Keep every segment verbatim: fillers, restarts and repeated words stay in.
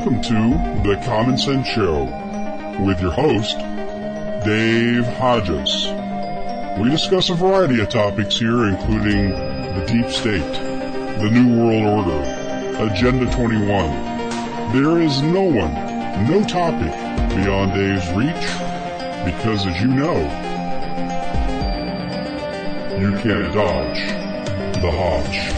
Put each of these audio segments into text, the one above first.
welcome to The Common Sense Show with your host, Dave Hodges. We discuss a variety of topics here, including the deep state, the New World Order, Agenda twenty-one. There is no one, no topic beyond Dave's reach, because as you know, you can't dodge the Hodge.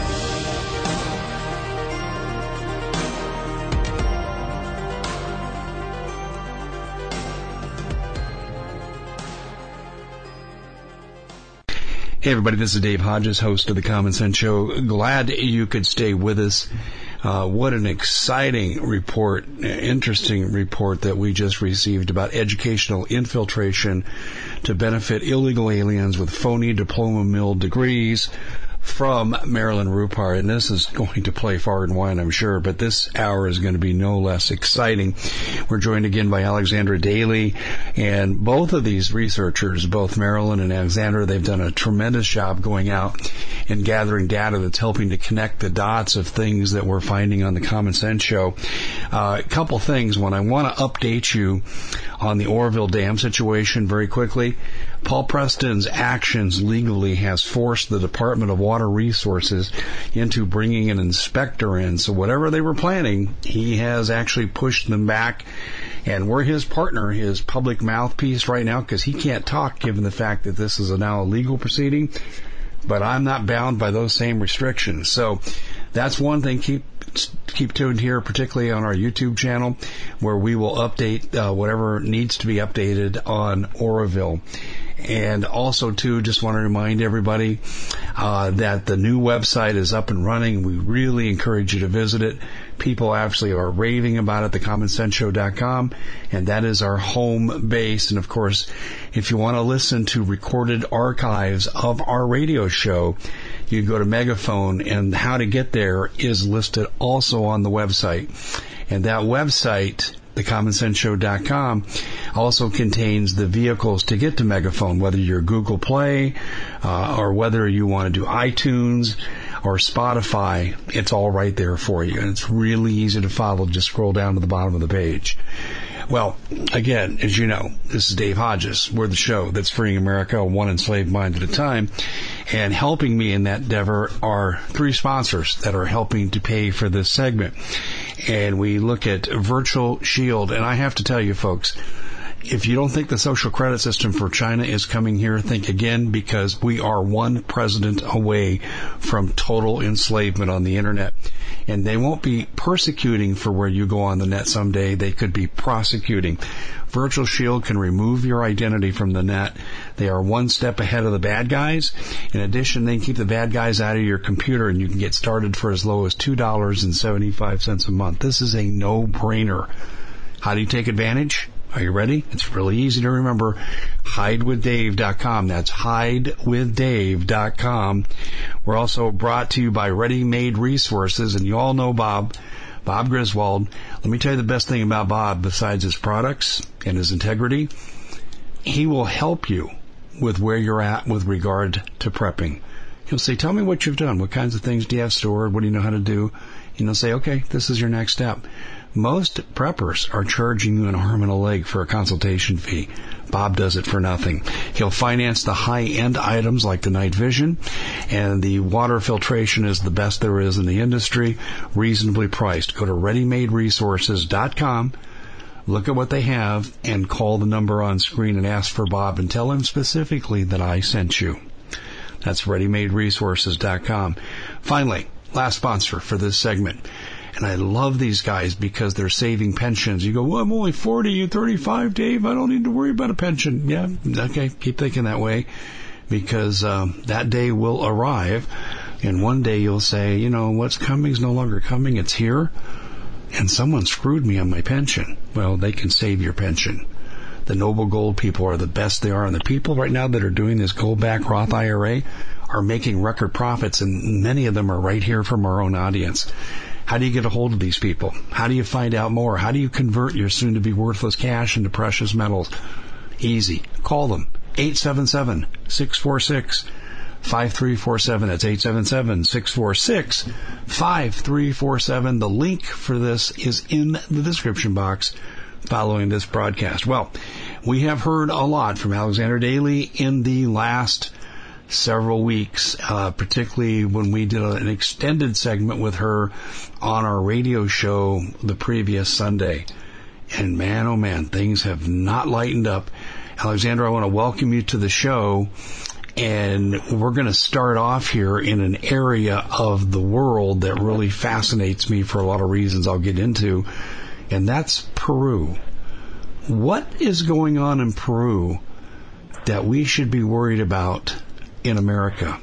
Hey everybody, this is Dave Hodges, host of The Common Sense Show. Glad you could stay with us. Uh, what an exciting report, interesting report that we just received about educational infiltration to benefit illegal aliens with phony diploma mill degrees from Marilyn Rupar. And this is going to play far and wide, I'm sure, but this hour is going to be no less exciting. We're joined again by Alexandra Daly, and both of these researchers, both Marilyn and Alexandra, they've done a tremendous job going out and gathering data that's helping to connect the dots of things that we're finding on the Common Sense Show. Uh, a couple things. One, I want to update you on the Oroville Dam situation very quickly. Paul Preston's actions legally has forced the Department of Water Resources into bringing an inspector in. So whatever they were planning, he has actually pushed them back. And we're his partner, his public mouthpiece right now, because he can't talk given the fact that this is a now a legal proceeding. But I'm not bound by those same restrictions. So that's one thing. Keep keep tuned here, particularly on our YouTube channel, where we will update uh, whatever needs to be updated on Oroville. And also, too, just want to remind everybody uh, that the new website is up and running. We really encourage you to visit it. People actually are raving about it, the common sense show dot com, and that is our home base. And, of course, if you want to listen to recorded archives of our radio show, you go to Megaphone, and how to get there is listed also on the website. And that website, the common sense show dot com, also contains the vehicles to get to Megaphone, whether you're Google Play uh, or whether you want to do iTunes or Spotify. It's all right there for you, and it's really easy to follow. Just scroll down to the bottom of the page. Well, again, as you know, this is Dave Hodges. We're the show that's freeing America one enslaved mind at a time. And helping me in that endeavor are three sponsors that are helping to pay for this segment. And we look at Virtual Shield. And I have to tell you, folks, if you don't think the social credit system for China is coming here, think again, because we are one president away from total enslavement on the internet. And they won't be persecuting for where you go on the net someday. They could be prosecuting. Virtual Shield can remove your identity from the net. They are one step ahead of the bad guys. In addition, they can keep the bad guys out of your computer, and you can get started for as low as two dollars and seventy-five cents a month. This is a no-brainer. How do you take advantage? Are you ready? It's really easy to remember. hide with dave dot com. That's hide with dave dot com. We're also brought to you by Ready Made Resources, and you all know Bob, Bob Griswold. Let me tell you the best thing about Bob, besides his products and his integrity. He will help you with where you're at with regard to prepping. He'll say, tell me what you've done. What kinds of things do you have stored? What do you know how to do? And he'll say, okay, this is your next step. Most preppers are charging you an arm and a leg for a consultation fee. Bob does it for nothing. He'll finance the high-end items like the night vision, and the water filtration is the best there is in the industry, reasonably priced. Go to ready made resources dot com, look at what they have, and call the number on screen and ask for Bob, and tell him specifically that I sent you. That's ready made resources dot com. Finally, last sponsor for this segment. And I love these guys because they're saving pensions. You go, well, I'm only forty, you're thirty-five, Dave. I don't need to worry about a pension. Yeah, okay, keep thinking that way, because um, that day will arrive. And one day you'll say, you know, what's coming is no longer coming. It's here. And someone screwed me on my pension. Well, they can save your pension. The Noble Gold people are the best they are. And the people right now that are doing this Gold-backed Roth I R A are making record profits. And many of them are right here from our own audience. How do you get a hold of these people? How do you find out more? How do you convert your soon-to-be worthless cash into precious metals? Easy. Call them. eight seven seven, six four six, five three four seven. That's eight seven seven, six four six, five three four seven. The link for this is in the description box following this broadcast. Well, we have heard a lot from Alexandra Daly in the last several weeks, uh, particularly when we did an extended segment with her on our radio show the previous Sunday. And man, oh man, things have not lightened up. Alexandra, I want to welcome you to the show. And we're going to start off here in an area of the world that really fascinates me for a lot of reasons I'll get into. And that's Peru. What is going on in Peru that we should be worried about in America?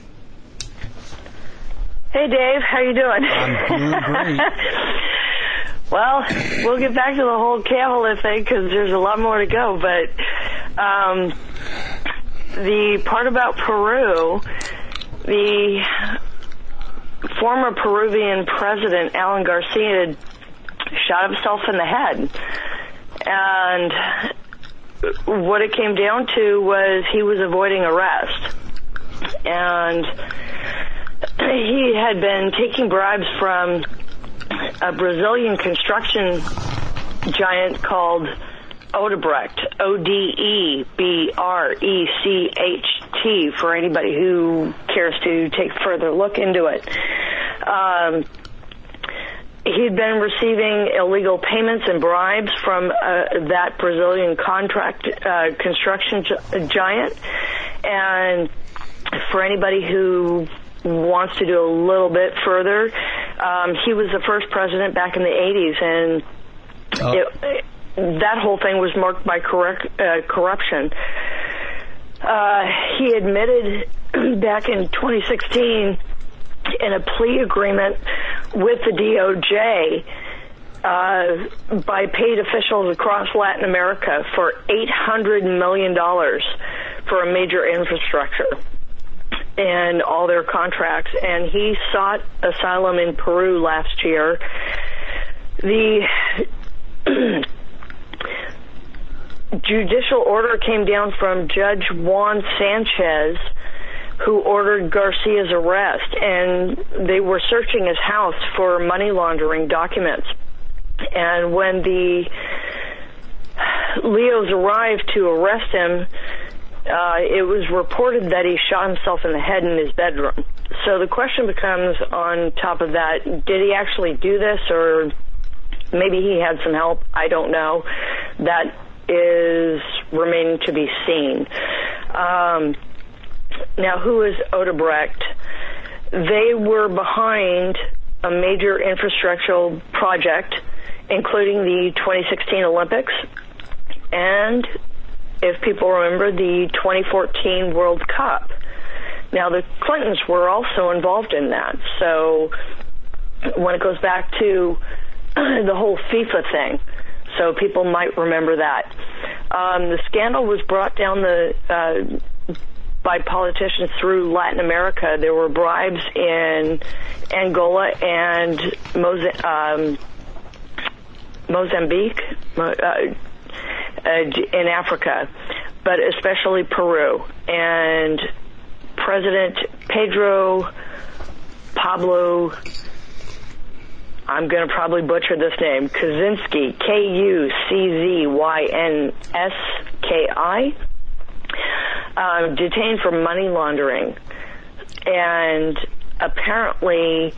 Hey, Dave. How you doing? I'm doing great. Well, we'll get back to the whole Kamala thing because there's a lot more to go. But um, the part about Peru, the former Peruvian president, Alan Garcia, shot himself in the head. And what it came down to was he was avoiding arrest. And he had been taking bribes from a Brazilian construction giant called Odebrecht, O D E B R E C H T, for anybody who cares to take a further look into it. Um, he'd been receiving illegal payments and bribes from uh, that Brazilian contract uh, construction gi- giant. And for anybody who wants to do a little bit further, um, he was the first president back in the eighties, and oh. it, it, that whole thing was marked by correct, uh, corruption. Uh, he admitted back in twenty sixteen in a plea agreement with the D O J uh, by paid officials across Latin America for eight hundred million dollars for a major infrastructure and all their contracts. And he sought asylum in Peru last year. The judicial order came down from Judge Juan Sanchez, who ordered Garcia's arrest, and they were searching his house for money laundering documents. And when the Leos arrived to arrest him, uh, it was reported that he shot himself in the head in his bedroom. So the question becomes, on top of that, did he actually do this, or maybe he had some help? I don't know. That is remaining to be seen. Um, now, who is Odebrecht? They were behind a major infrastructural project, including the twenty sixteen Olympics, and, if people remember, the twenty fourteen World Cup. Now, the Clintons were also involved in that. So when it goes back to the whole FIFA thing, so people might remember that. Um, the scandal was brought down the uh, by politicians through Latin America. There were bribes in Angola and Moza- um, Mozambique, uh, uh, in Africa, but especially Peru. And President Pedro Pablo, I'm going to probably butcher this name, Kaczynski, K U C Z Y N S K I, uh, detained for money laundering. And apparently,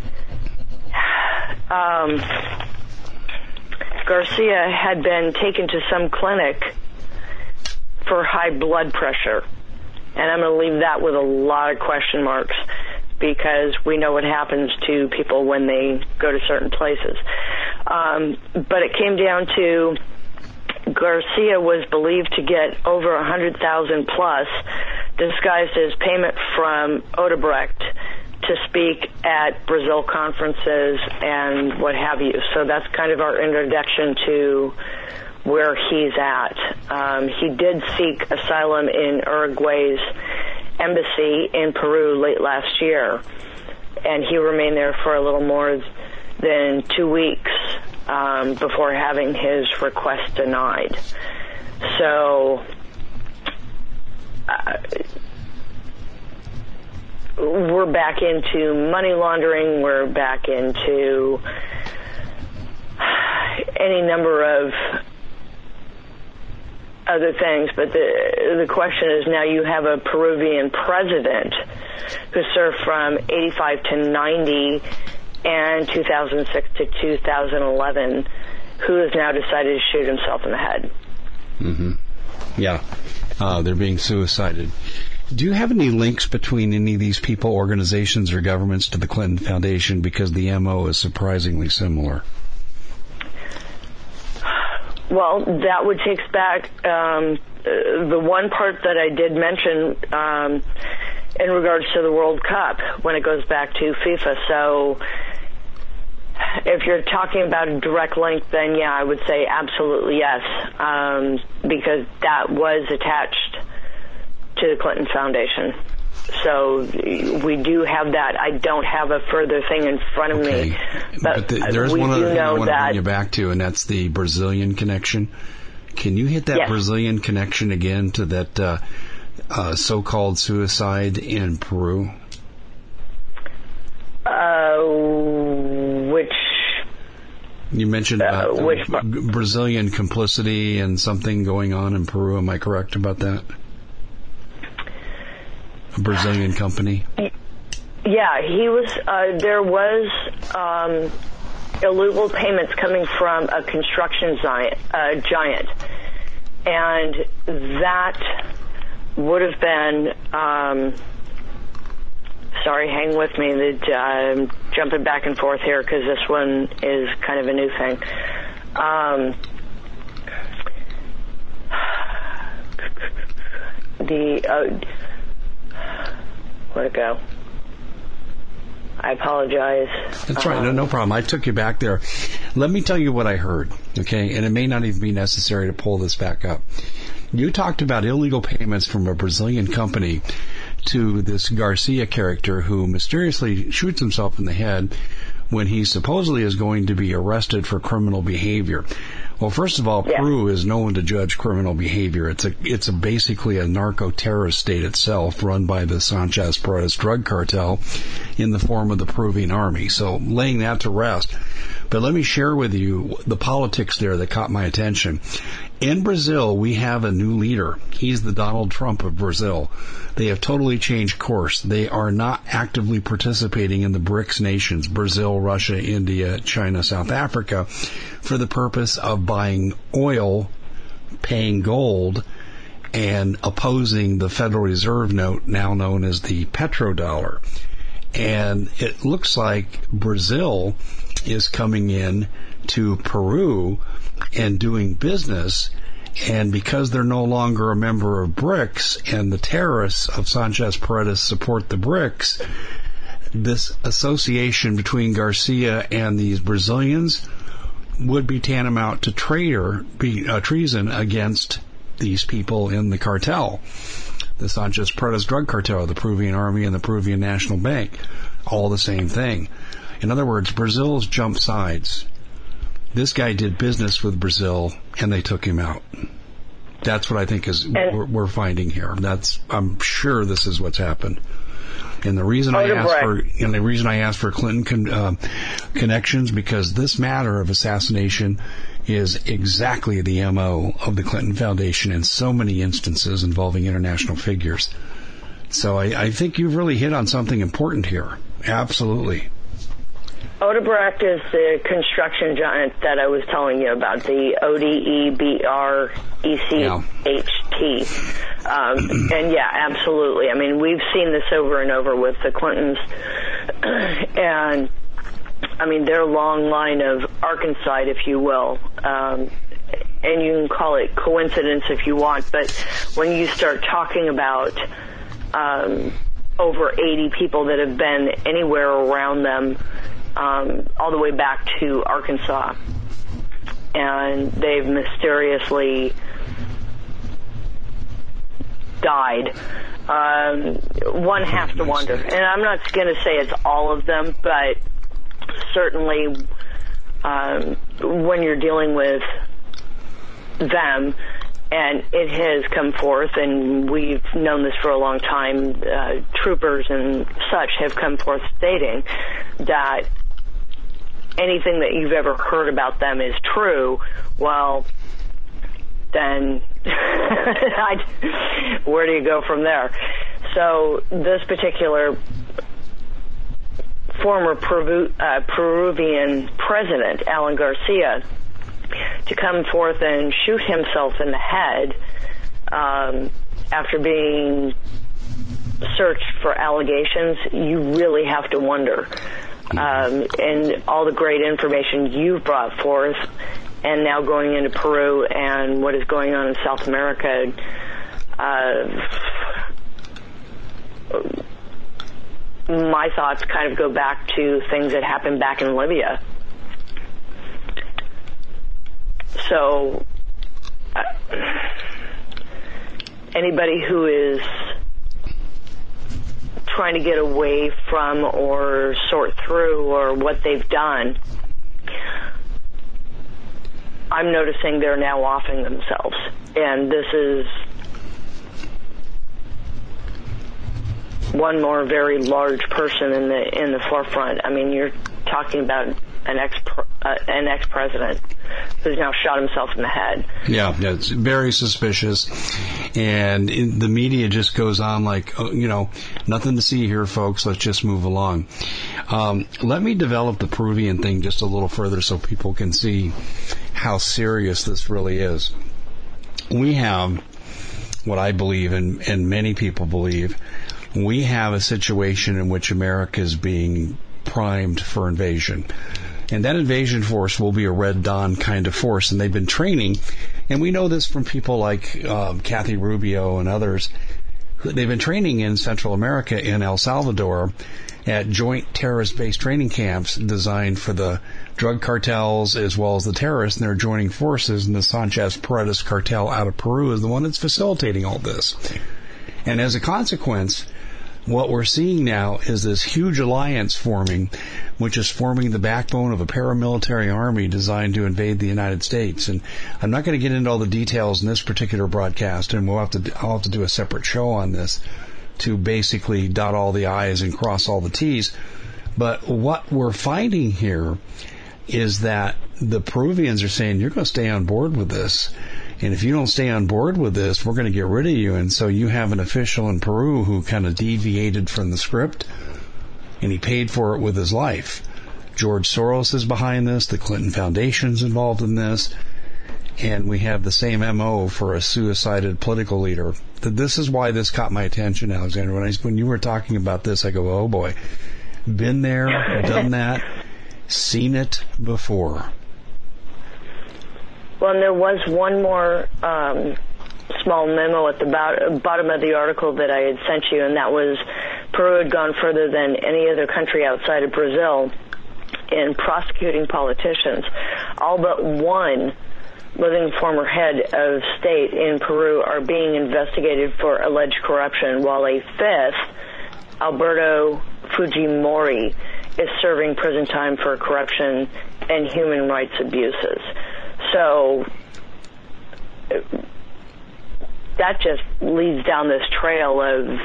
um, Garcia had been taken to some clinic for high blood pressure. And I'm going to leave that with a lot of question marks, because we know what happens to people when they go to certain places. Um, but it came down to Garcia was believed to get over one hundred thousand plus, disguised as payment from Odebrecht to speak at Brazil conferences and what have you. So that's kind of our introduction to where he's at. Um, he did seek asylum in Uruguay's embassy in Peru late last year, and he remained there for a little more than two weeks um, before having his request denied. So uh, we're back into money laundering. We're back into any number of other things, but the the question is now you have a Peruvian president who served from eighty-five to ninety and two thousand six to two thousand eleven, who has now decided to shoot himself in the head. Mm-hmm. Yeah, uh, they're being suicided. Do you have any links between any of these people, organizations, or governments to the Clinton Foundation? Because the M O is surprisingly similar. Well, that would take us back um, the one part that I did mention um, in regards to the World Cup when it goes back to FIFA. So if you're talking about a direct link, then yeah, I would say absolutely yes, um, because that was attached to the Clinton Foundation. So we do have that. I don't have a further thing in front of okay. me, but, but the, there's we one other do thing I know want to that. bring you back to, and that's the Brazilian connection. Can you hit that Yes. Brazilian connection again to that uh, uh, so-called suicide in Peru? Uh, which You mentioned about uh, which part? Brazilian complicity and something going on in Peru. Am I correct about that? A Brazilian company? Yeah, he was. Uh, there was um, illegal payments coming from a construction giant, uh, giant, and that would have been. Um, sorry, hang with me. That I'm jumping back and forth here because this one is kind of a new thing. Um, the. Uh, Where'd it go? I apologize. That's right. No, no problem. I took you back there. Let me tell you what I heard, okay? And it may not even be necessary to pull this back up. You talked about illegal payments from a Brazilian company to this Garcia character who mysteriously shoots himself in the head when he supposedly is going to be arrested for criminal behavior. Well, first of all, yeah. Peru is known to judge criminal behavior. It's a it's a basically a narco-terrorist state itself, run by the Sanchez Perez drug cartel in the form of the Peruvian army. So laying that to rest. But let me share with you the politics there that caught my attention. In Brazil, we have a new leader. He's the Donald Trump of Brazil. They have totally changed course. They are not actively participating in the BRICS nations, Brazil, Russia, India, China, South Africa, for the purpose of buying oil, paying gold, and opposing the Federal Reserve note, now known as the petrodollar. And it looks like Brazil is coming in to Peru and doing business, and because they're no longer a member of BRICS and the terrorists of Sanchez Perez support the BRICS, this association between Garcia and these Brazilians would be tantamount to traitor, be, uh, treason against these people in the cartel, the Sanchez Perez drug cartel, the Peruvian army, and the Peruvian National Bank, all the same thing. In other words, Brazil's jumped sides. This guy did business with Brazil, and they took him out. That's what I think is we're, we're finding here. That's I'm sure this is what's happened. And the reason I asked for and the reason I asked for Clinton con, uh, connections, because this matter of assassination is exactly the M O of the Clinton Foundation in so many instances involving international figures. So I, I think you've really hit on something important here. Absolutely. Odebrecht is the construction giant that I was telling you about, the O D E B R E C H T. Um, and yeah, absolutely. I mean, we've seen this over and over with the Clintons. And, I mean, their long line of Arkansas, if you will. Um, and you can call it coincidence if you want, but when you start talking about um, over eighty people that have been anywhere around them, Um, all the way back to Arkansas, and they've mysteriously died. Um, one has to wonder, and I'm not going to say it's all of them, but certainly um, when you're dealing with them And it has come forth, and we've known this for a long time. Uh, troopers and such have come forth stating that anything that you've ever heard about them is true. Well, then I, where do you go from there? So this particular former Peru, uh, Peruvian president, Alan Garcia, to come forth and shoot himself in the head um, after being searched for allegations, you really have to wonder. Um, and all the great information you've brought forth, and now going into Peru and what is going on in South America, uh, my thoughts kind of go back to things that happened back in Libya. So, uh, anybody who is trying to get away from or sort through or what they've done, I'm noticing they're now offing themselves. And this is one more very large person in the in the forefront. I mean, you're talking about an ex uh, an ex president who's now shot himself in the head. Yeah, it's very suspicious, and in, the media just goes on like, oh, you know, nothing to see here, folks. Let's just move along. Um, let me develop the Peruvian thing just a little further so people can see how serious this really is. We have what I believe, and, and many people believe, we have a situation in which America is being primed for invasion. And that invasion force will be a Red Dawn kind of force, and they've been training. And we know this from people like um, Kathy Rubio and others. They've been training in Central America, in El Salvador, at joint terrorist-based training camps designed for the drug cartels as well as the terrorists, and they're joining forces. And the Sanchez Paredes cartel out of Peru is the one that's facilitating all this. And as a consequence, what we're seeing now is this huge alliance forming, which is forming the backbone of a paramilitary army designed to invade the United States. And I'm not going to get into all the details in this particular broadcast, and we'll have to I'll have to do a separate show on this to basically dot all the I's and cross all the T's. But what we're finding here is that the Peruvians are saying, you're going to stay on board with this. And if you don't stay on board with this, we're going to get rid of you. And so you have an official in Peru who kind of deviated from the script, and he paid for it with his life. George Soros is behind this. The Clinton Foundation's involved in this. And we have the same M O for a suicided political leader. This is why this caught my attention, Alexander. When, I, when you were talking about this, I go, oh boy. Been there, done that, seen it before. Well, and there was one more um, small memo at the bo- bottom of the article that I had sent you, and that was Peru had gone further than any other country outside of Brazil in prosecuting politicians. All but one living former head of state in Peru are being investigated for alleged corruption, while a fifth, Alberto Fujimori, is serving prison time for corruption and human rights abuses. So that just leads down this trail of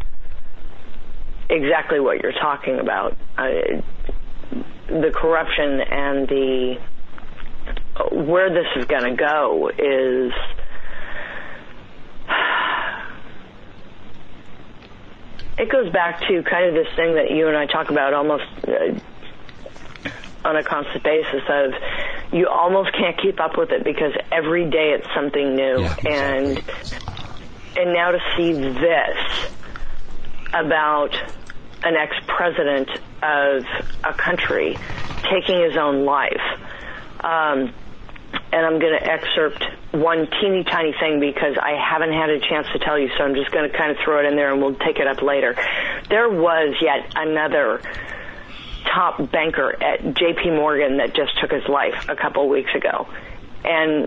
exactly what you're talking about. Uh, the corruption and the where this is going to go is it goes back to kind of this thing that you and I talk about almost uh, on a constant basis of you almost can't keep up with it because every day it's something new. Yeah, exactly. and and now to see this about an ex-president of a country taking his own life. Um, and I'm going to excerpt one teeny tiny thing because I haven't had a chance to tell you, so I'm just going to kind of throw it in there and we'll take it up later. There was yet another top banker at J P Morgan that just took his life a couple of weeks ago. And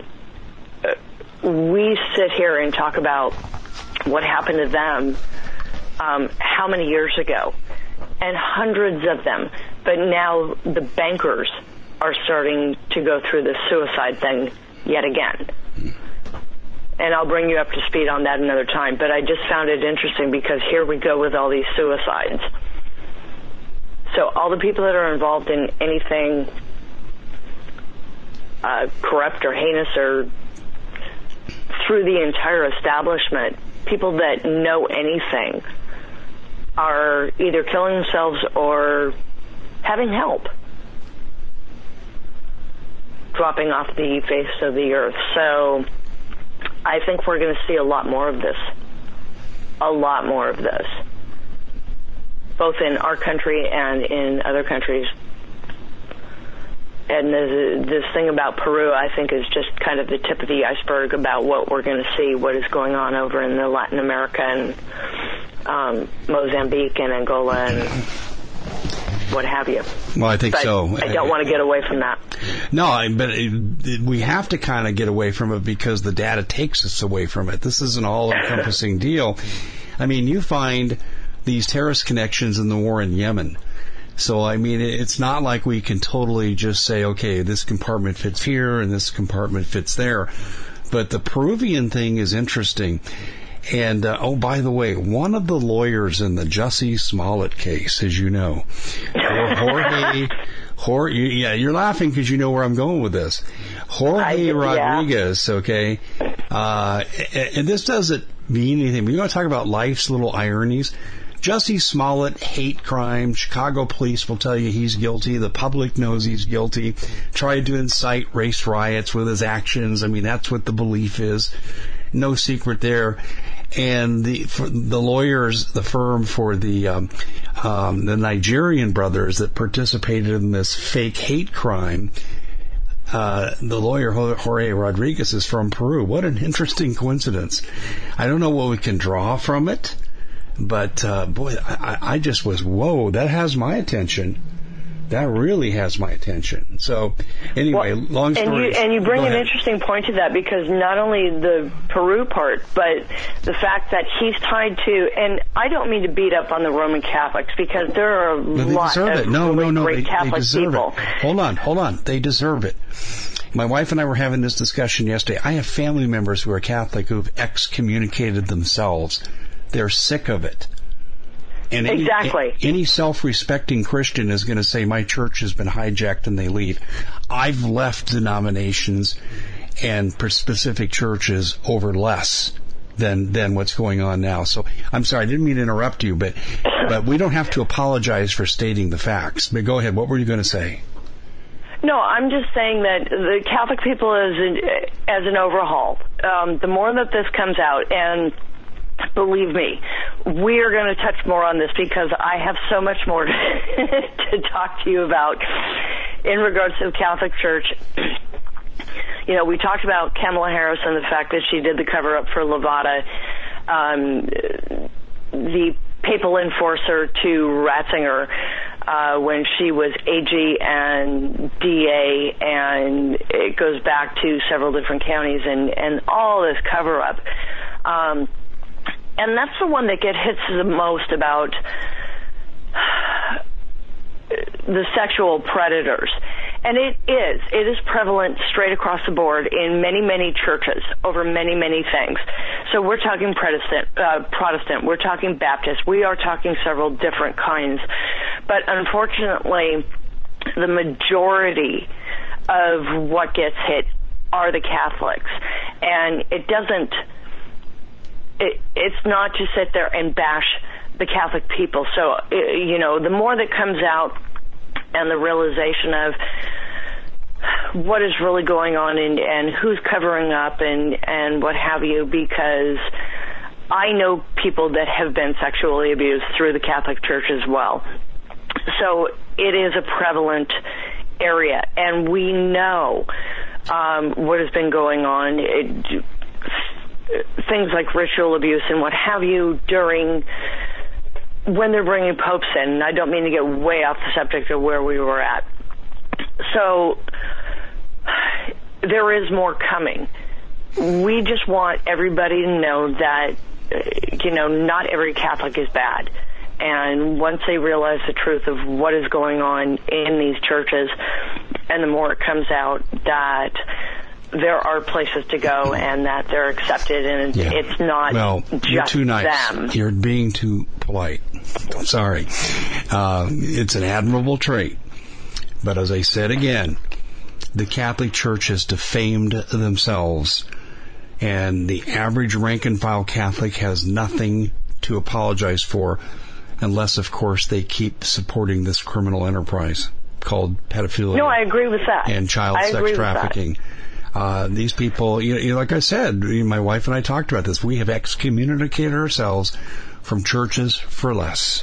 we sit here and talk about what happened to them um, how many years ago, and hundreds of them. But now the bankers are starting to go through this suicide thing yet again. And I'll bring you up to speed on that another time. But I just found it interesting because here we go with all these suicides. So all the people that are involved in anything uh, corrupt or heinous or through the entire establishment, people that know anything are either killing themselves or having help dropping off the face of the earth. So I think we're going to see a lot more of this. A lot more of this. Both in our country and in other countries. And this, this thing about Peru, I think, is just kind of the tip of the iceberg about what we're going to see, what is going on over in the Latin America and um, Mozambique and Angola and what have you. Well, I think but so. I don't want to get away from that. No, I, but it, it, we have to kind of get away from it because the data takes us away from it. This is an all-encompassing deal. I mean, you find these terrorist connections in the war in Yemen. So, I mean, it's not like we can totally just say, okay, this compartment fits here and this compartment fits there. But the Peruvian thing is interesting. And, uh, oh, by the way, one of the lawyers in the Jussie Smollett case, as you know, Jorge, Jorge, yeah, you're laughing because you know where I'm going with this. Jorge I, yeah. Rodriguez, okay, uh, and this doesn't mean anything. But you want to talk about life's little ironies? Jussie Smollett, hate crime. Chicago police will tell you he's guilty. The public knows he's guilty. Tried to incite race riots with his actions. I mean, that's what the belief is. No secret there. And the for the lawyers, the firm for the um, um, the Nigerian brothers that participated in this fake hate crime, uh, the lawyer Jorge Rodriguez is from Peru. What an interesting coincidence. I don't know what we can draw from it. But, uh, boy, I, I just was, whoa, that has my attention. That really has my attention. So, anyway, well, long story. And you, and you bring an interesting point to that because not only the Peru part, but the fact that he's tied to, and I don't mean to beat up on the Roman Catholics because there are a no, lot of no, really no, no, great they, Catholic they deserve people. It. Hold on, hold on. They deserve it. My wife and I were having this discussion yesterday. I have family members who are Catholic who have excommunicated themselves. They're sick of it. And any, exactly. Any self-respecting Christian is going to say, my church has been hijacked, and they leave. I've left denominations and specific churches over less than than what's going on now. So I'm sorry, I didn't mean to interrupt you, but but we don't have to apologize for stating the facts. But go ahead. What were you going to say? No, I'm just saying that the Catholic people as an, as an overhaul, um, the more that this comes out, and believe me, we are going to touch more on this because I have so much more to, to talk to you about in regards to the Catholic Church. You know, we talked about Kamala Harris and the fact that she did the cover-up for Levada, um, the papal enforcer to Ratzinger uh, when she was A G and D A, and it goes back to several different counties and, and all this cover-up. Um, And that's the one that gets hits the most about the sexual predators. And it is. It is prevalent straight across the board in many, many churches over many, many things. So we're talking Protestant, uh, Protestant. We're talking Baptist. We are talking several different kinds. But unfortunately, the majority of what gets hit are the Catholics. And it doesn't... It, it's not to sit there and bash the Catholic people. So, you know, the more that comes out and the realization of what is really going on and, and who's covering up and, and what have you, because I know people that have been sexually abused through the Catholic Church as well. So it is a prevalent area, and we know um, what has been going on. It, things like ritual abuse and what have you during when they're bringing popes in. And I don't mean to get way off the subject of where we were at. So there is more coming. We just want everybody to know that, you know, not every Catholic is bad. And once they realize the truth of what is going on in these churches, and the more it comes out that there are places to go and that they're accepted, and yeah. it's not well, just you're too nice. them. You're being too polite. Sorry. Uh, it's an admirable trait. But as I said again, the Catholic Church has defamed themselves, and the average rank-and-file Catholic has nothing to apologize for, unless, of course, they keep supporting this criminal enterprise called pedophilia. No, I agree with that. And child I sex trafficking. Uh, these people, you know, you know, like I said, my wife and I talked about this. We have excommunicated ourselves from churches for less.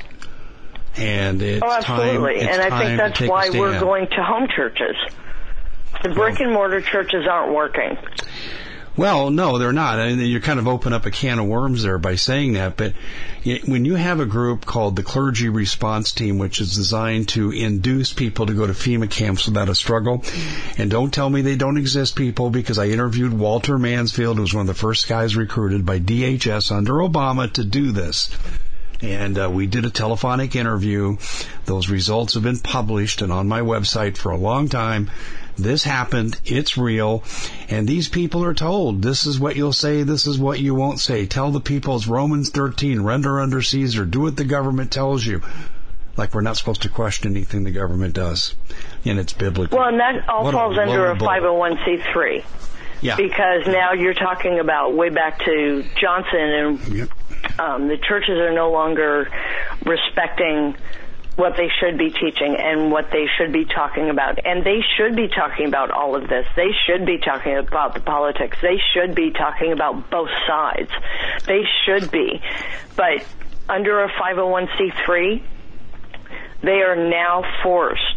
And it's oh, absolutely. time, it's and I time think that's to take why a stand. we're going to home churches. The brick and mortar churches aren't working. Well, no, they're not. I mean, you kind of open up a can of worms there by saying that. But when you have a group called the Clergy Response Team, which is designed to induce people to go to FEMA camps without a struggle, and don't tell me they don't exist, people, because I interviewed Walter Mansfield, who was one of the first guys recruited by D H S under Obama to do this. And uh, we did a telephonic interview. Those results have been published and on my website for a long time. This happened. It's real. And these people are told, this is what you'll say, this is what you won't say. Tell the people it's Romans thirteen, render under Caesar, do what the government tells you. Like we're not supposed to question anything the government does. And it's biblical. Well, and that all what falls a under a blow. five oh one c three. Yeah. Because now you're talking about way back to Johnson, and Yep. um, the churches are no longer respecting what they should be teaching and what they should be talking about. And they should be talking about all of this. They should be talking about the politics. They should be talking about both sides. They should be. But under a five oh one c three, they are now forced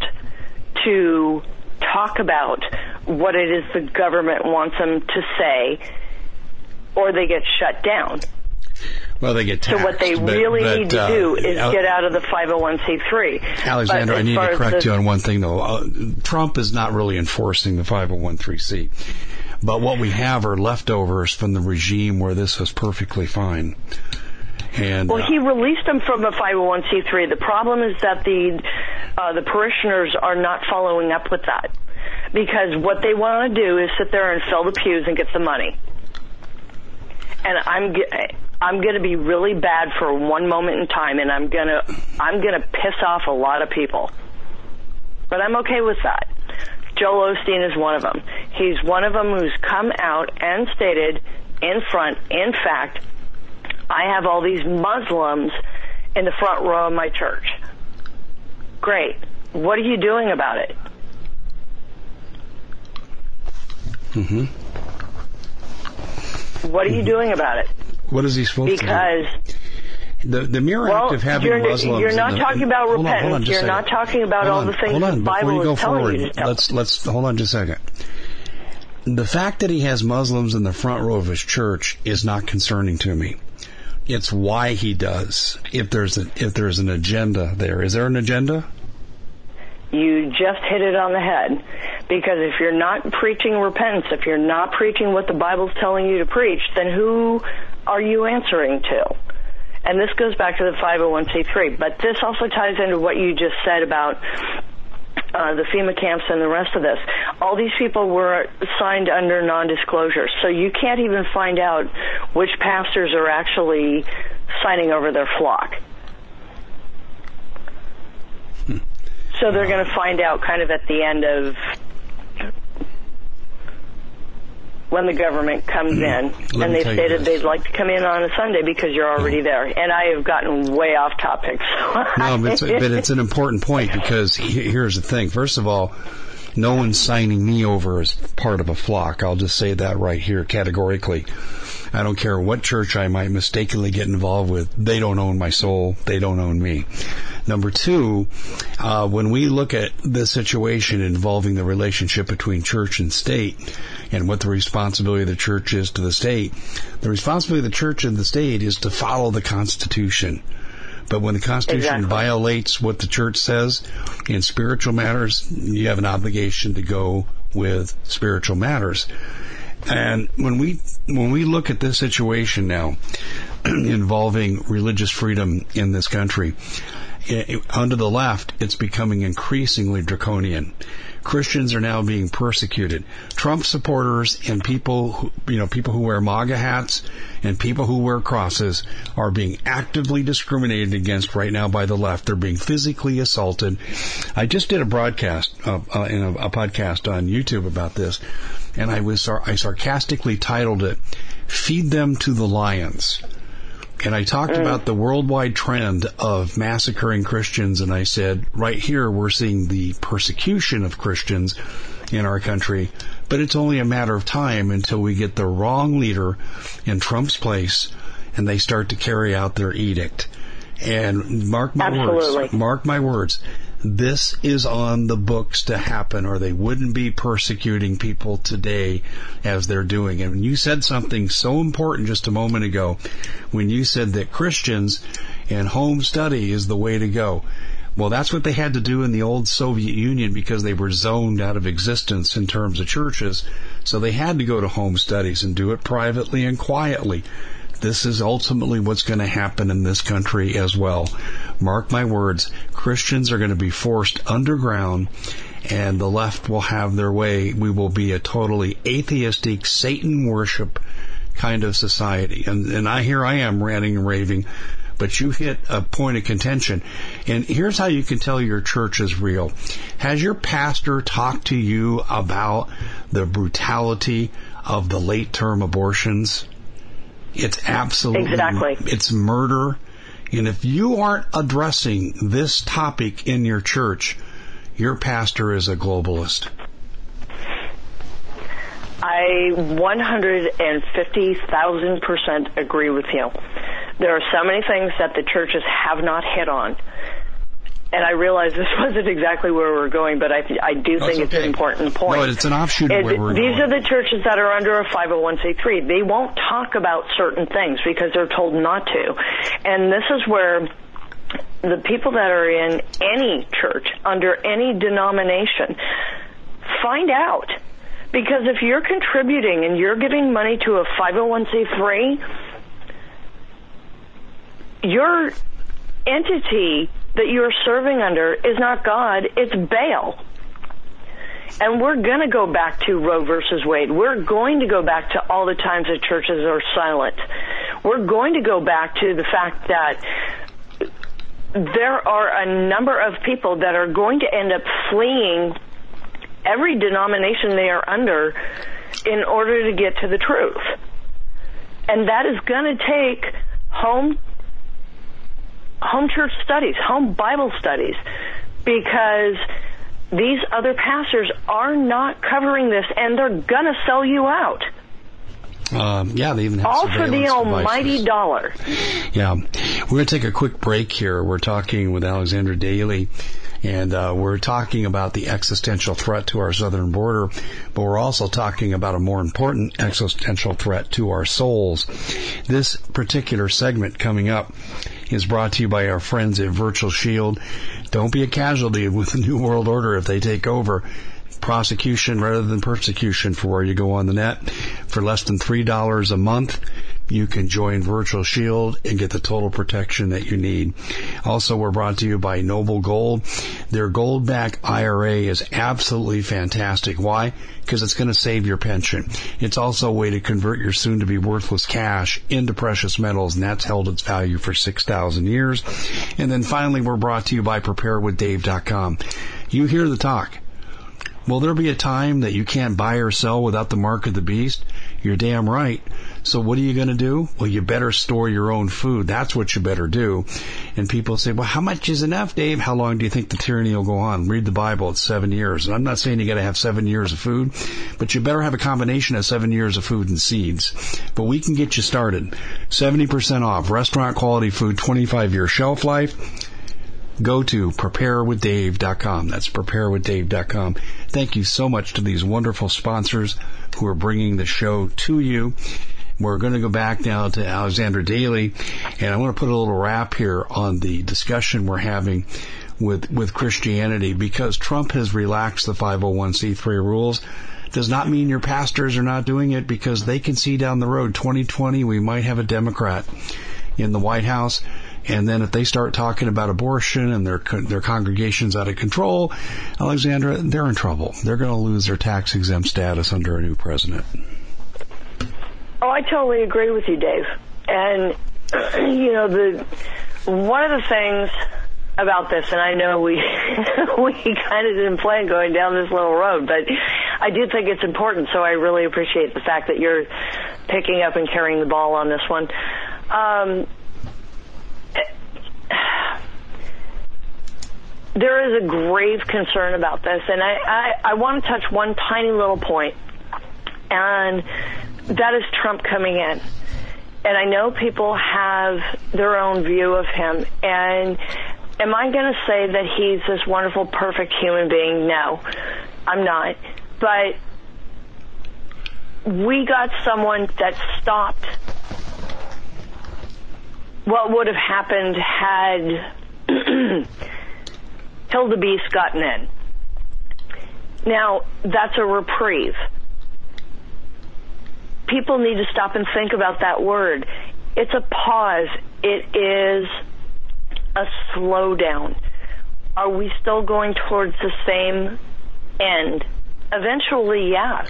to talk about what it is the government wants them to say, or they get shut down. Well, they get taxed. So what they but, really but, need to uh, do is uh, get out of the five oh one c three. Alexander, I need to correct the, you on one thing, though. Uh, Trump is not really enforcing the five oh one c. But what we have are leftovers from the regime where this was perfectly fine. And, well, uh, he released them from the five oh one c three. The problem is that the uh, the parishioners are not following up with that, because what they want to do is sit there and fill the pews and get the money. And I'm I'm going to be really bad for one moment in time, and I'm going to I'm going to piss off a lot of people. But I'm okay with that. Joel Osteen is one of them. He's one of them who's come out and stated in front, in fact, I have all these Muslims in the front row of my church. Great. What are you doing about it? Mm-hmm. What are you doing about it? What is he supposed because, to do? The, the mere well, act of having you're, Muslims... You're not the, talking about hold repentance. On, hold on, you're not talking about hold all on, the things hold on, the Bible you go is telling forward, you to tell. Let's, let's, hold on just a second. The fact that he has Muslims in the front row of his church is not concerning to me. It's why he does. If there's a, if there's an agenda there. Is there an agenda? You just hit it on the head. Because if you're not preaching repentance, if you're not preaching what the Bible's telling you to preach, then who are you answering to? And this goes back to the five oh one c three. But this also ties into what you just said about uh, the FEMA camps and the rest of this. All these people were signed under non-disclosure. So you can't even find out which pastors are actually signing over their flock. Hmm. So they're going to find out kind of at the end of when the government comes in, and they stated they'd like to come in on a Sunday because you're already there. And I have gotten way off topic. No, but it's, but it's an important point, because here's the thing. First of all, no one's signing me over as part of a flock. I'll just say that right here categorically. I don't care what church I might mistakenly get involved with. They don't own my soul. They don't own me. Number two, uh, when we look at this situation involving the relationship between church and state and what the responsibility of the church is to the state, the responsibility of the church and the state is to follow the Constitution. But when the Constitution exactly. violates what the church says in spiritual matters, you have an obligation to go with spiritual matters. And when we when we look at this situation now, involving religious freedom in this country. It, it, under the left, it's becoming increasingly draconian. Christians are now being persecuted. Trump supporters and people, who, you know, people who wear MAGA hats and people who wear crosses are being actively discriminated against right now by the left. They're being physically assaulted. I just did a broadcast, uh, uh, in a, a podcast on YouTube about this, and I was I sarcastically titled it, "Feed Them to the Lions." And I talked mm. about the worldwide trend of massacring Christians, and I said, right here we're seeing the persecution of Christians in our country, but it's only a matter of time until we get the wrong leader in Trump's place and they start to carry out their edict. And mark my Absolutely. words, mark my words, this is on the books to happen, or they wouldn't be persecuting people today as they're doing. And you said something so important just a moment ago when you said that Christians and home study is the way to go. Well, that's what they had to do in the old Soviet Union because they were zoned out of existence in terms of churches. So they had to go to home studies and do it privately and quietly. This is ultimately what's going to happen in this country as well. Mark my words, Christians are going to be forced underground, and the left will have their way. We will be a totally atheistic, Satan worship kind of society. And, and I here I am ranting and raving, but you hit a point of contention. And here's how you can tell your church is real. Has your pastor talked to you about the brutality of the late-term abortions? It's absolutely, exactly. It's murder. And if you aren't addressing this topic in your church, your pastor is a globalist. I one hundred fifty thousand percent agree with you. There are so many things that the churches have not hit on. And I realize this wasn't exactly where we're going, but I, I do think it's okay. an important point. No, it's an offshoot of where we're These going. are the churches that are under a five oh one c three. They won't talk about certain things because they're told not to. And this is where the people that are in any church, under any denomination, find out. Because if you're contributing and you're giving money to a five oh one c three, your entity that you're serving under is not God, it's Baal. And we're going to go back to Roe versus Wade. We're going to go back to all the times that churches are silent. We're going to go back to the fact that there are a number of people that are going to end up fleeing every denomination they are under in order to get to the truth. And that is going to take home home church studies, home Bible studies, because these other pastors are not covering this, and they're going to sell you out. Um, yeah, they even have all for the almighty devices. Dollar. Yeah. We're going to take a quick break here. We're talking with Alexandra Daly, and uh, we're talking about the existential threat to our southern border, but we're also talking about a more important existential threat to our souls. This particular segment coming up is brought to you by our friends at Virtual Shield. Don't be a casualty with the New World Order if they take over. Prosecution rather than persecution for where you go on the net. For less than three dollars a month, you can join Virtual Shield and get the total protection that you need. Also, we're brought to you by Noble Gold. Their gold-backed I R A is absolutely fantastic. Why? Because it's going to save your pension. It's also a way to convert your soon-to-be worthless cash into precious metals, and that's held its value for six thousand years. And then finally, we're brought to you by prepare with dave dot com. You hear the talk. Will there be a time that you can't buy or sell without the mark of the beast? You're damn right. So what are you going to do? Well, you better store your own food. That's what you better do. And people say, well, how much is enough, Dave? How long do you think the tyranny will go on? Read the Bible. It's seven years. And I'm not saying you got to have seven years of food, but you better have a combination of seven years of food and seeds. But we can get you started. seventy percent off. Restaurant quality food, twenty-five year shelf life. Go to prepare with dave dot com. That's prepare with dave dot com. Thank you so much to these wonderful sponsors who are bringing the show to you. We're going to go back now to Alexandra Daly, and I want to put a little wrap here on the discussion we're having with, with Christianity, because Trump has relaxed the five oh one c three rules. Does not mean your pastors are not doing it, because they can see down the road, twenty twenty, we might have a Democrat. in the White House. And then if they start talking about abortion and their their congregation's out of control, Alexandra, they're in trouble. They're going to lose their tax-exempt status under a new president. Oh, I totally agree with you, Dave. And, you know, the one of the things about this, and I know we we kind of didn't plan going down this little road, but I do think it's important, so I really appreciate the fact that you're picking up and carrying the ball on this one. Um, there is a grave concern about this, and I, I, I want to touch one tiny little point, and that is Trump coming in. And I know people have their own view of him, and am I going to say that he's this wonderful, perfect human being? No, I'm not. But we got someone that stopped what would have happened had Hildebeest gotten in. Now, that's a reprieve. People need to stop and think about that word. It's a pause. It is a slowdown. Are we still going towards the same end? Eventually, yeah.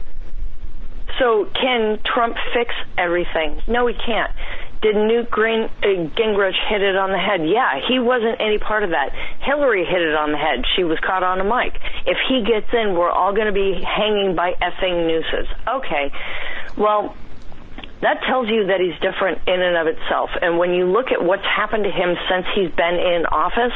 So can Trump fix everything? No, he can't. Did Newt Green, uh, Gingrich hit it on the head? Yeah, he wasn't any part of that. Hillary hit it on the head. She was caught on a mic. If he gets in, we're all going to be hanging by effing nooses. Okay, well, that tells you that he's different in and of itself. And when you look at what's happened to him since he's been in office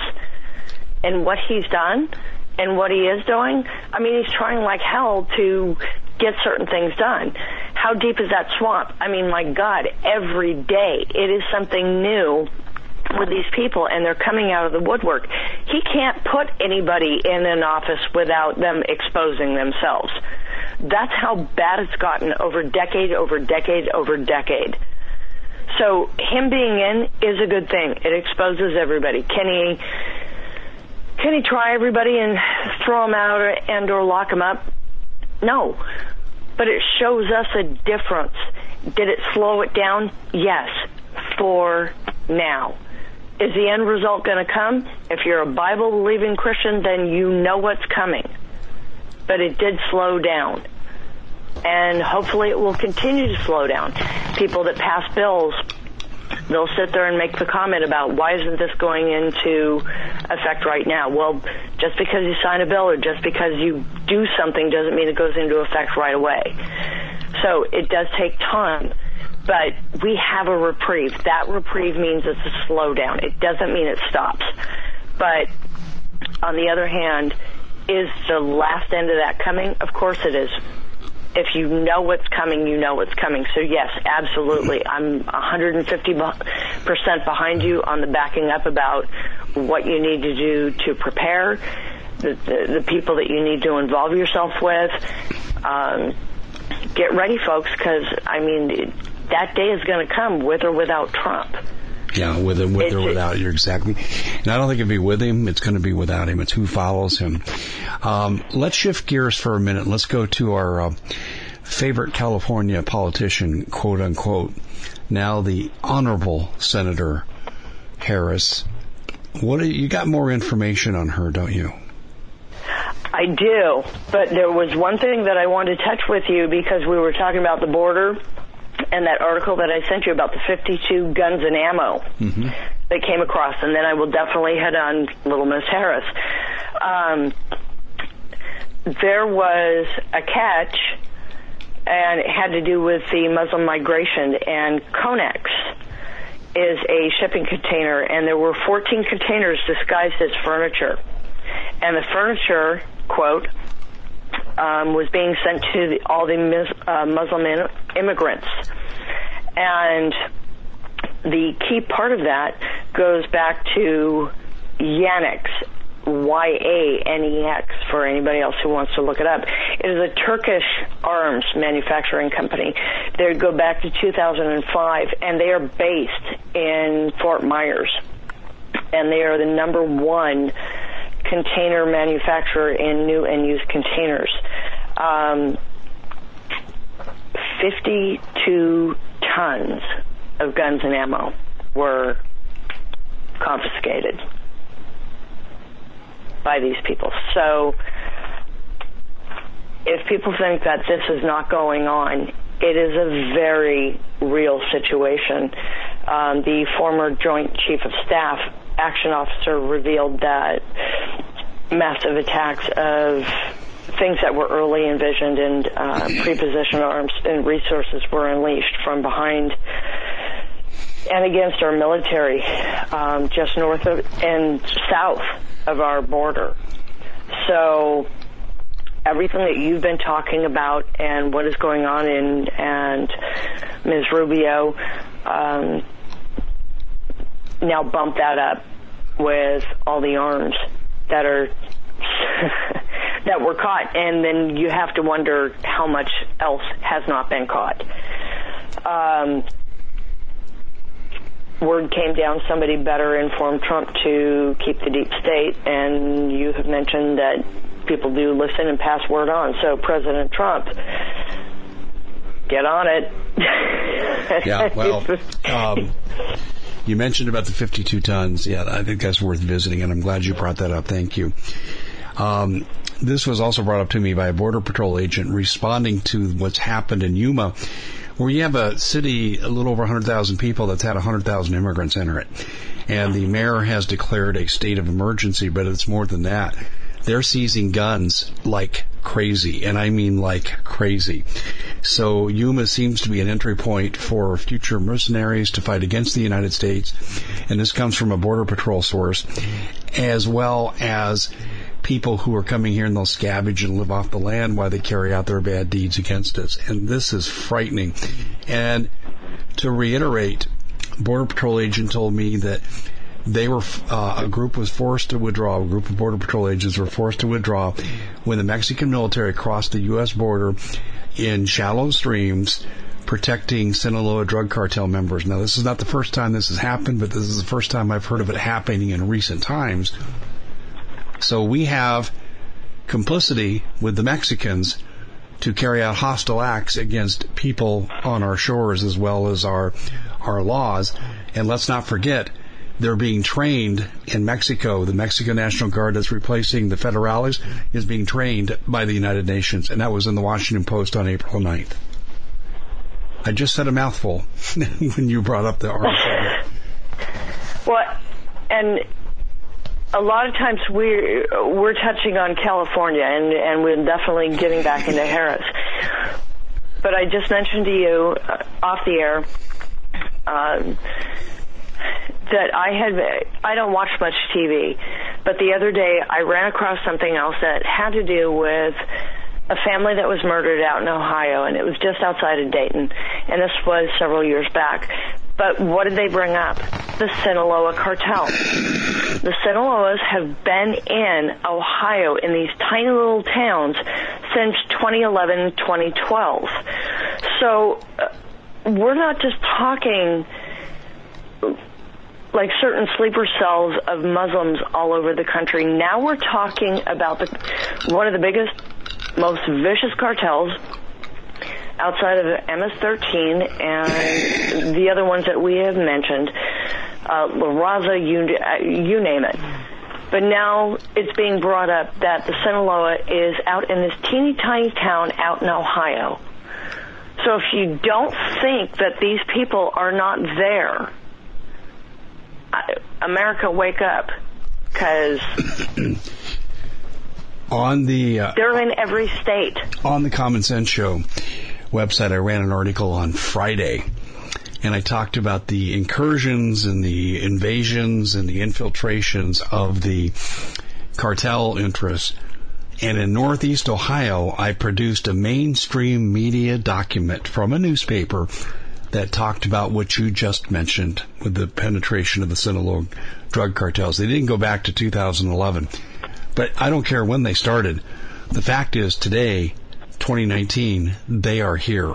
and what he's done and what he is doing, I mean, he's trying like hell to get certain things done. How deep is that swamp? I mean, my God, every day it is something new with these people, and they're coming out of the woodwork. He can't put anybody in an office without them exposing themselves. That's how bad it's gotten over decade, over decade, over decade. So him being in is a good thing. It exposes everybody. Can he, can he try everybody and throw them out or, and or lock them up? No. But it shows us a difference. Did it slow it down? Yes. For now. Is the end result going to come? If you're a Bible-believing Christian, then you know what's coming. But it did slow down. And hopefully it will continue to slow down. People that pass bills, they'll sit there and make the comment about, why isn't this going into effect right now? Well, just because you sign a bill or just because you do something doesn't mean it goes into effect right away. So it does take time. But we have a reprieve. That reprieve means it's a slowdown. It doesn't mean it stops. But on the other hand, is the last end of that coming? Of course it is. If you know what's coming, you know what's coming. So yes, absolutely. I'm one hundred fifty percent behind you on the backing up about what you need to do to prepare, the, the, the people that you need to involve yourself with. Um, get ready, folks, because, I mean, that day is going to come with or without Trump. Yeah, with, with it's, or without, you're exactly. And I don't think it'd be with him. It's going to be without him. It's who follows him. Um, let's shift gears for a minute. Let's go to our uh, favorite California politician, quote unquote, now the Honorable Senator Harris. What do, you got more information on her, don't you? I do, but there was one thing that I wanted to touch with you because we were talking about the border and that article that I sent you about the fifty-two guns and ammo mm-hmm. that came across, and then I will definitely head on Little Miss Harris. Um, there was a catch, and it had to do with the Muslim migration, and Conex is a shipping container, and there were fourteen containers disguised as furniture. And the furniture, quote, um, was being sent to the, all the mis, uh, Muslim in, immigrants. And the key part of that goes back to Yanex, Y A N E X, for anybody else who wants to look it up. It is a Turkish arms manufacturing company. They go back to two thousand five, and they are based in Fort Myers. And they are the number one container manufacturer in new and used containers. Um, fifty-two tons of guns and ammo. were confiscated by these people. So if people think that this is not going on, it is a very real situation. Um, the former Joint Chief of Staff Action Officer revealed that massive attacks of things that were early envisioned and uh, pre-positioned arms and resources were unleashed from behind and against our military um, just north of and south of our border. So everything that you've been talking about and what is going on in and Miz Rubio um, now bump that up with all the arms that are that were caught, and then you have to wonder how much else has not been caught. Um, word came down, somebody better informed Trump to keep the deep state, and you have mentioned that people do listen and pass word on. So President Trump, get on it. Yeah, well, um, you mentioned about the fifty-two tons. Yeah, I think that's worth visiting, and I'm glad you brought that up. Thank you. Um, this was also brought up to me by a Border Patrol agent responding to what's happened in Yuma, where you have a city, a little over one hundred thousand people that's had one hundred thousand immigrants enter it. And the mayor has declared a state of emergency, but it's more than that. They're seizing guns like crazy, and I mean like crazy. So Yuma seems to be an entry point for future mercenaries to fight against the United States, and this comes from a Border Patrol source, as well as people who are coming here and they'll scavenge and live off the land while they carry out their bad deeds against us. And this is frightening. And to reiterate, Border Patrol agent told me that they were, uh, a group was forced to withdraw, a group of Border Patrol agents were forced to withdraw when the Mexican military crossed the U S border in shallow streams protecting Sinaloa drug cartel members. Now, this is not the first time this has happened, but this is the first time I've heard of it happening in recent times. So we have complicity with the Mexicans to carry out hostile acts against people on our shores as well as our our laws. And let's not forget, they're being trained in Mexico. The Mexican National Guard that's replacing the Federales is being trained by the United Nations. And that was in the Washington Post on April ninth. I just said a mouthful when you brought up the article. Well, and a lot of times we're, we're touching on California, and, and we're definitely getting back into Harris. But I just mentioned to you uh, off the air uh, that I had, I don't watch much T V, but the other day I ran across something else that had to do with a family that was murdered out in Ohio, and it was just outside of Dayton, and this was several years back. But what did they bring up? The Sinaloa cartel. The Sinaloas have been in Ohio in these tiny little towns since twenty eleven, twenty twelve. So uh, we're not just talking like certain sleeper cells of Muslims all over the country. Now we're talking about the one of the biggest, most vicious cartels outside of M S thirteen and the other ones that we have mentioned, uh, La Raza, you, uh, you name it. But now it's being brought up that the Sinaloa is out in this teeny tiny town out in Ohio. So if you don't think that these people are not there, America, wake up, because on the uh, they're in every state. On the Common Sense Show website, I ran an article on Friday, and I talked about the incursions and the invasions and the infiltrations of the cartel interests. And in Northeast Ohio, I produced a mainstream media document from a newspaper that talked about what you just mentioned with the penetration of the Sinaloa drug cartels. They didn't go back to two thousand eleven, but I don't care when they started. The fact is, today, twenty nineteen, they are here.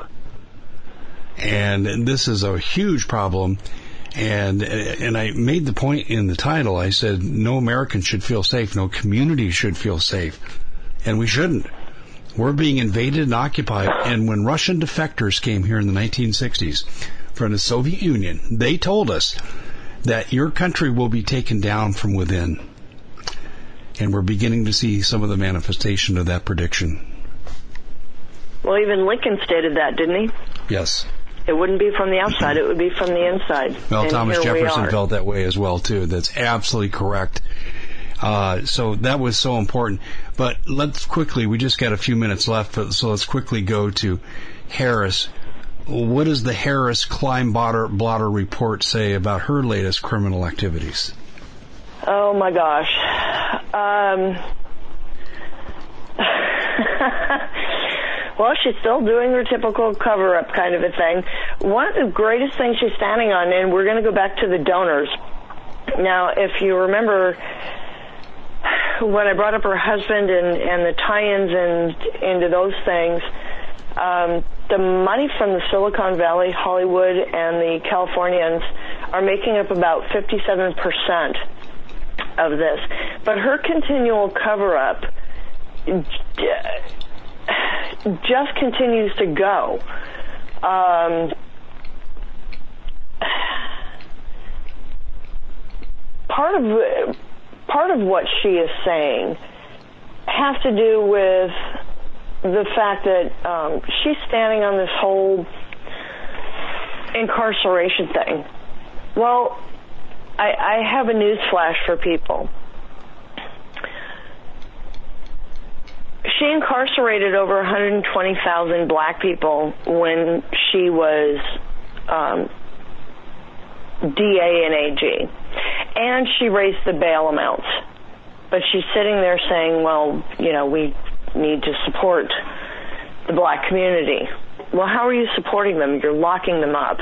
And this is a huge problem. And and I made the point in the title. I said, no American should feel safe. No community should feel safe. And we shouldn't. We're being invaded and occupied. And when Russian defectors came here in the nineteen sixties from the Soviet Union, they told us that your country will be taken down from within. And we're beginning to see some of the manifestation of that prediction. Well, even Lincoln stated that, didn't he? Yes. It wouldn't be from the outside, it would be from the inside. Well, and Thomas Jefferson we felt that way as well, too. That's absolutely correct. Uh, so that was so important. But let's quickly, we just got a few minutes left, so let's quickly go to Harris. What does the Harris Klein-Blotter blotter report say about her latest criminal activities? Oh, my gosh. Um, well, she's still doing her typical cover-up kind of a thing. One of the greatest things she's standing on, and we're going to go back to the donors. Now, if you remember, when I brought up her husband and, and the tie-ins and into those things, um, the money from the Silicon Valley, Hollywood, and the Californians are making up about fifty-seven percent of this. But her continual cover-up just continues to go. Um, part of part of what she is saying has to do with the fact that um, she's standing on this whole incarceration thing. Well, I, I have a news flash for people. She incarcerated over one hundred twenty thousand black people when she was um, D A and A G. And she raised the bail amounts. But she's sitting there saying, well, you know, we need to support the black community. Well, how are you supporting them? You're locking them up.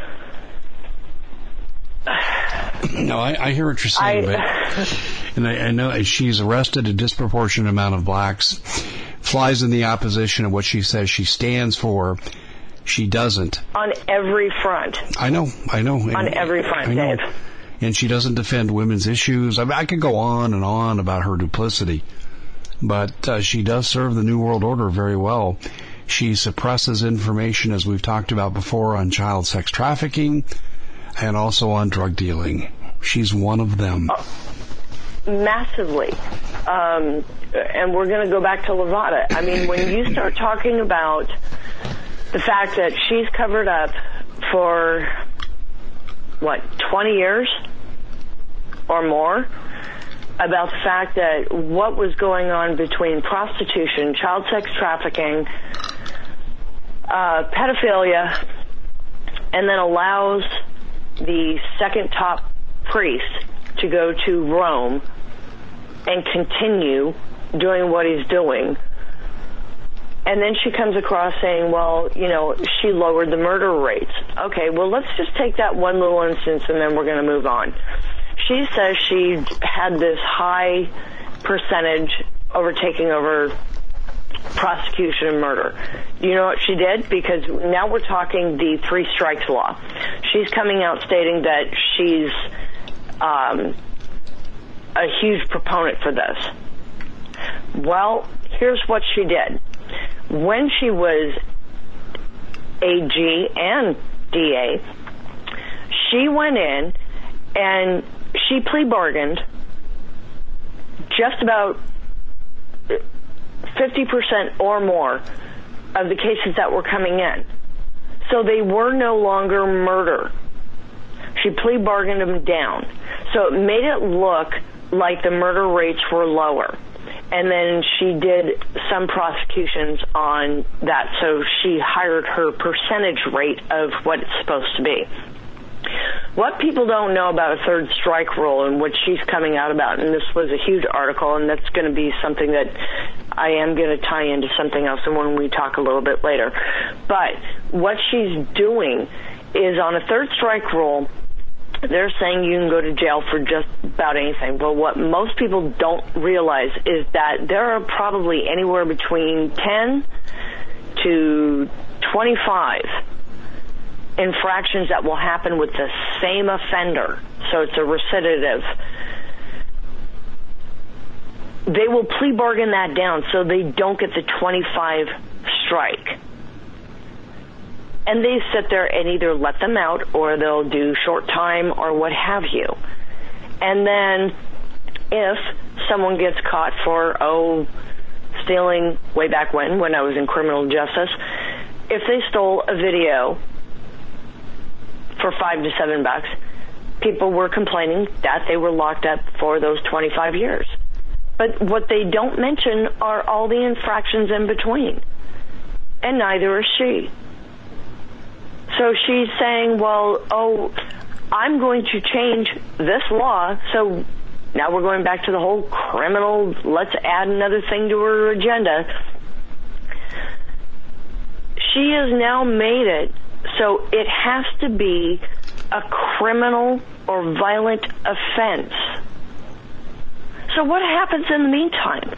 No, I, I hear what you're saying, I, but, and I, I know she's arrested a disproportionate amount of blacks, flies in the opposition of what she says she stands for. She doesn't. On every front. I know, I know. On and, every front, I know. Dave. And she doesn't defend women's issues. I, mean, I could go on and on about her duplicity, but uh, she does serve the New World Order very well. She suppresses information, as we've talked about before, on child sex trafficking and also on drug dealing. She's one of them. Uh, massively. Um, and we're going to go back to Levada. I mean, when you start talking about the fact that she's covered up for, what, twenty years or more, about the fact that what was going on between prostitution, child sex trafficking, uh, pedophilia, and then allows the second top priest to go to Rome and continue doing what he's doing. And then she comes across saying, well, you know, she lowered the murder rates. Okay, well, let's just take that one little instance and then we're going to move on. She says she had this high percentage overtaking over prosecution and murder. You know what she did? Because now we're talking the three strikes law. She's coming out stating that she's um, a huge proponent for this. Well, here's what she did. When she was A G and D A, she went in and she plea bargained just about fifty percent or more of the cases that were coming in. So they were no longer murder. She plea bargained them down. So it made it look like the murder rates were lower. And then she did some prosecutions on that, so she hired her percentage rate of what it's supposed to be. What people don't know about a third strike rule and what she's coming out about, and this was a huge article, and that's going to be something that I am going to tie into something else and when we talk a little bit later. But what she's doing is on a third strike rule, they're saying you can go to jail for just about anything. But what most people don't realize is that there are probably anywhere between ten to twenty-five infractions that will happen with the same offender. So it's a recidivative. They will plea bargain that down so they don't get the twenty-five strike. And they sit there and either let them out or they'll do short time or what have you. And then if someone gets caught for, oh, stealing way back when, when I was in criminal justice, if they stole a video for five to seven bucks, people were complaining that they were locked up for those twenty-five years. But what they don't mention are all the infractions in between. And neither is she. So she's saying, well, oh, I'm going to change this law, so now we're going back to the whole criminal, let's add another thing to her agenda. She has now made it so it has to be a criminal or violent offense. So what happens in the meantime?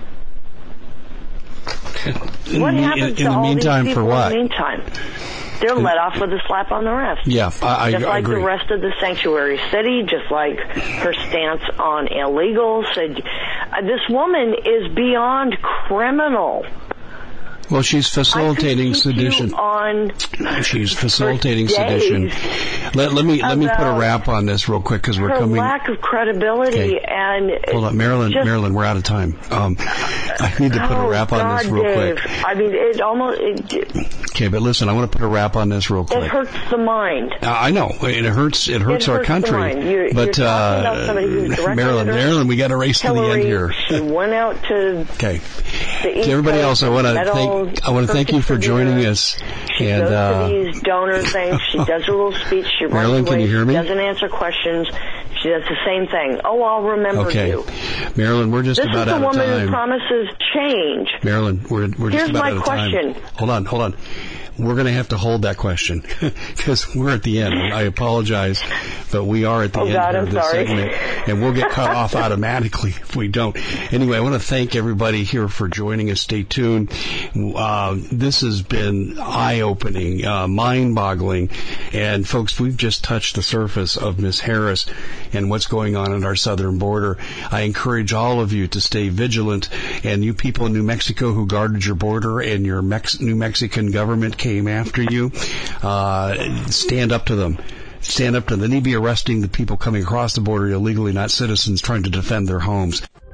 In what the, happens in, in to the all meantime these people for what? in the meantime? They're let off with a slap on the wrist. Yeah, I, I Just like agree. the rest of the sanctuary city, just like her stance on illegals. Uh, this woman is beyond criminal. Well, she's facilitating sedition. On she's facilitating sedition. Let, let me let me put a wrap on this real quick because we're her coming. lack of credibility okay. and hold on, Marilyn. just, Marilyn, we're out of time. Um, I need to put oh, a wrap on God, this real Dave. quick. I mean, it almost. It, okay, but listen, I want to put a wrap on this real quick. It hurts the mind. Uh, I know it hurts. It hurts it our hurts country. You're, but you're uh, Marilyn, Marilyn, we got to race Hillary, to the end here. She went out to. Okay. To everybody else, I want to thank. I want to thank you for joining us. She and goes uh, to these donor things. She does her little speech. She Marilyn, runs away. can you hear me? She doesn't answer questions. She does the same thing. Oh, I'll remember okay. you. Marilyn, we're just this about out of time. This is the woman who promises change. Marilyn, we're we're just Here's about my out of question. time. Hold on, hold on. We're going to have to hold that question because we're at the end. I apologize, but we are at the oh, end God, of I'm this sorry. segment, and we'll get cut off automatically if we don't. Anyway, I want to thank everybody here for joining us. Stay tuned. Uh, this has been eye-opening, uh, mind-boggling, and folks, we've just touched the surface of Miss Harris and what's going on at our southern border. I encourage all of you to stay vigilant, and you people in New Mexico who guarded your border and your Mex- New Mexican government came after you, uh, stand up to them. Stand up to them. They need to be arresting the people coming across the border illegally, not citizens trying to defend their homes.